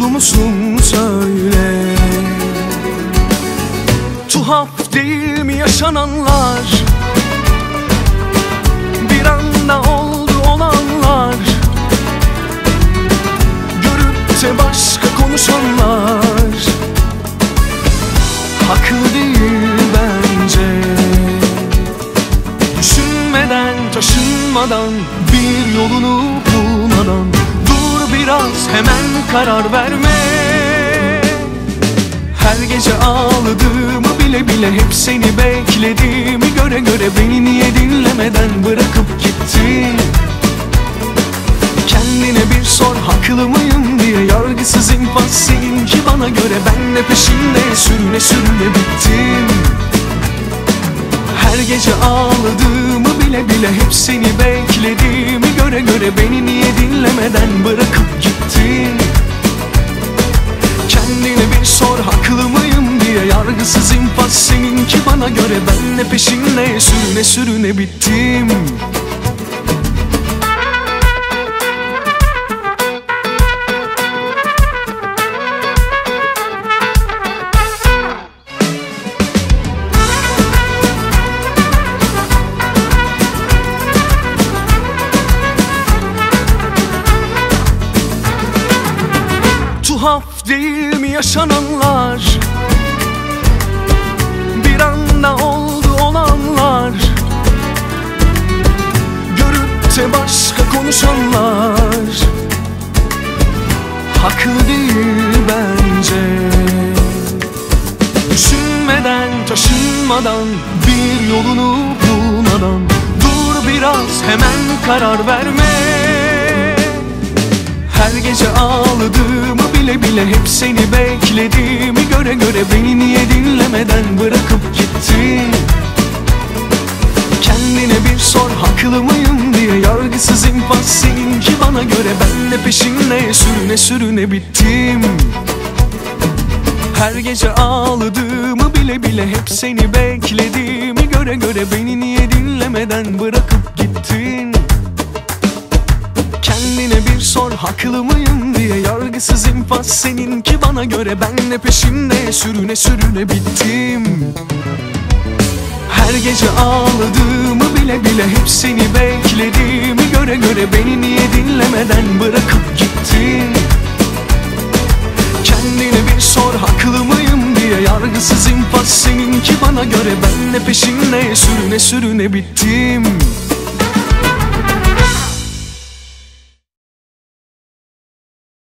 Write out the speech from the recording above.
musun söyle. Tuhaf değil mi yaşananlar? Bir anda oldu olanlar. Görüp de başka konuşanlar. Haklı değil bence. Düşünmeden, taşınmadan, bir yolunu bulmadan dur biraz, hemen karar verme. Her gece ağladığımı bile bile, hep seni beklediğimi göre göre, beni niye dinlemeden bırakıp gittin? Kendine bir sor, haklı mıyım diye. Yargısız infaz seninki bana göre. Ben de peşinde sürüne sürüne bittim. Her gece ağladığımı bile bile, hep seni beklediğimi göre göre, beni niye dinlemeden bırakıp gittin? Kendine bir sor, haklı mıyım diye. Yargısız infaz seninki bana göre. Ben de peşinde sürüne sürüne bittim. Tuhaf değil mi yaşananlar? Bir anda oldu olanlar. Görüp de başka konuşanlar. Haklı değil bence. Düşünmeden, taşınmadan, bir yolunu bulmadan dur biraz, hemen karar verme. Her gece ağladığımı bile bile, hep seni beklediğimi göre göre, beni niye dinlemeden bırakıp gittin? Kendine bir sor, haklı mıyım diye. Yargısız infaz seninki bana göre. Ben de peşinde sürüne sürüne bittim. Her gece ağladığımı bile bile, hep seni beklediğimi göre göre, beni niye dinlemeden bırakıp gittin? Kendine bir sor, haklı mıyım diye. Yargısız infaz seninki bana göre. Ben de peşinde sürüne sürüne bittim. Her gece ağladığımı bile bile, hep seni beklediğimi göre göre, beni niye dinlemeden bırakıp gittin? Kendine bir sor, haklı mıyım diye. Yargısız infaz seninki bana göre. Ben de peşinde sürüne sürüne bittim.